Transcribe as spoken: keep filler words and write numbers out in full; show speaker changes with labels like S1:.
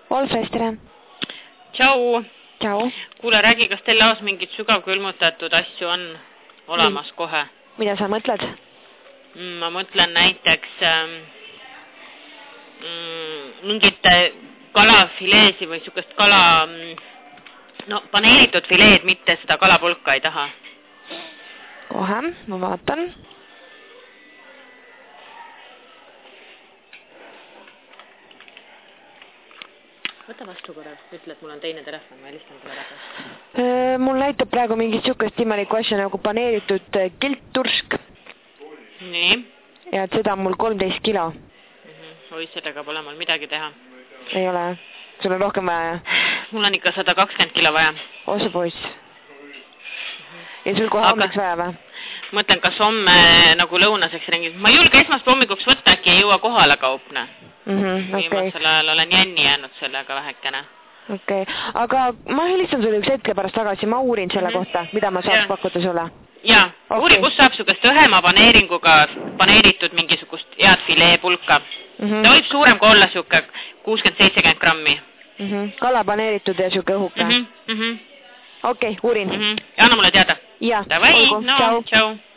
S1: Olfes, tere.
S2: Tšau.
S1: Tšau.
S2: Kuule, räägi, kas teil laos mingid sügavkülmutatud asju on olemas kohe?
S1: Mida sa mõtled?
S2: Ma mõtlen näiteks ähm, mingit kalafileesi või sükest kala, no paneeritud fileed, mitte seda kalapulka ei taha.
S1: Kohe, ma vaatan.
S2: Võta vastu korra, ütle, et mul on teine telefon, ma helistan teile ära.
S1: Mul näitab praegu mingit sükest imelikku asja nagu paneeritud kilttursk.
S2: Nii.
S1: Ja et seda on mul kolmteist kilo.
S2: Oi, sellega pole mul midagi teha.
S1: Ei ole. Sul on rohkem vaja?
S2: Mul on ikka sada kakskümmend kilo vaja.
S1: Osa poiss. Ja sul kohe hommeks vaja või?
S2: Mõtlen, kas homme nagu lõunaseks ringis. Ma ei julge esmast hommikuks võtta, äkki ei jõua kohale kaupne.
S1: Mm -hmm,
S2: viimasel
S1: okay.
S2: ajal olen jänni jäänud sellega vähekene.
S1: Okei, okay. Aga ma helistan sulle üks hetke pärast tagasi, ma uurin selle mm -hmm. kohta, mida ma saaks ja. pakkuda sulle.
S2: Jaa, okay. Uuri, kus saab sugust õhema paneeringuga paneeritud mingisugust head fileepulka. Mm -hmm. Ta võib suurem kui olla suke kuuskümmend seitsekümmend grammi.
S1: Mm -hmm. Kala paneeritud ja suke õhuka.
S2: Mm -hmm. Mm -hmm.
S1: Okei, okay, uurin.
S2: Mm -hmm. Ja anna mulle teada.
S1: Jaa,
S2: olgu. No, tšau.